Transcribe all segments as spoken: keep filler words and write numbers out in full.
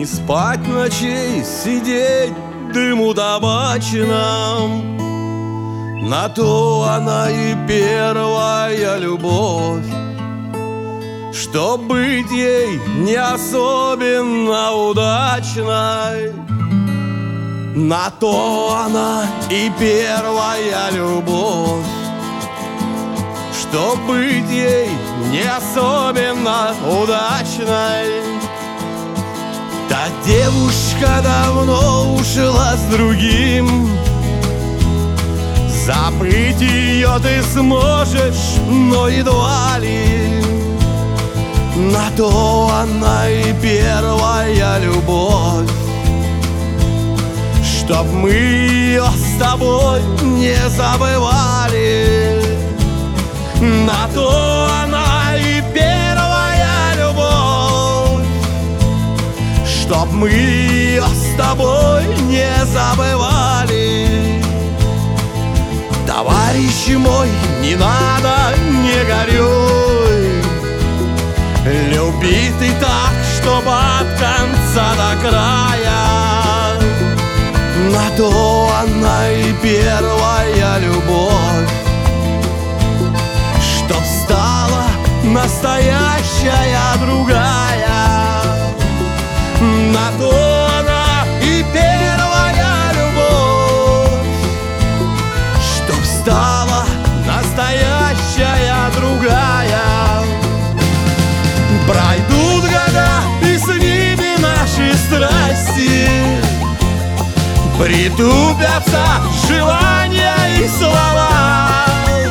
Не спать ночей, сидеть дыму табачном. На то она и первая любовь, что быть ей не особенно удачной. На то она и первая любовь, что быть ей не особенно удачной. Та девушка давно ушла с другим, забыть ее ты сможешь, но едва ли. На то она и первая любовь, чтоб мы ее с тобой не забывали. На то она и первая любовь, чтоб мы ее с тобой не забывали. Товарищ мой, не надо, не горюй, люби ты так, чтоб от конца до края. На то она и первая любовь, чтоб стала настоящая другая. На то она и первая любовь, чтоб стала настоящая другая. Пройдут года, и с ними наши страсти, притупятся желания и слова,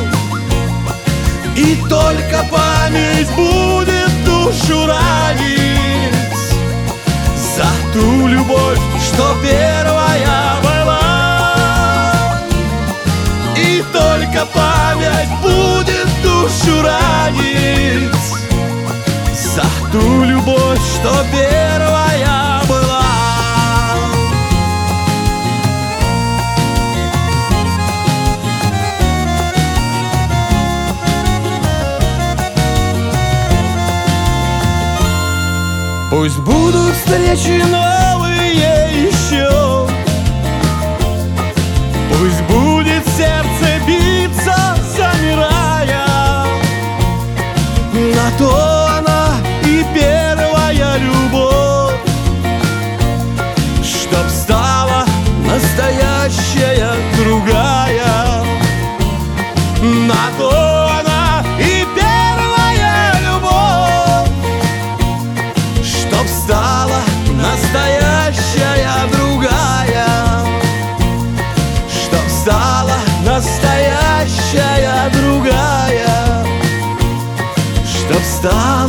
и только память будет душу ранить за ту любовь, что первая была. И только память будет душу ранить за ту любовь, что первая была. Пусть будут встречи новые еще, пусть будет сердце биться, замирая. На то она и первая любовь, чтоб стала настоящая другая. На то она и первая любовь, чтоб стала настоящая другая. Чтоб стала настоящая другая. Чтоб стала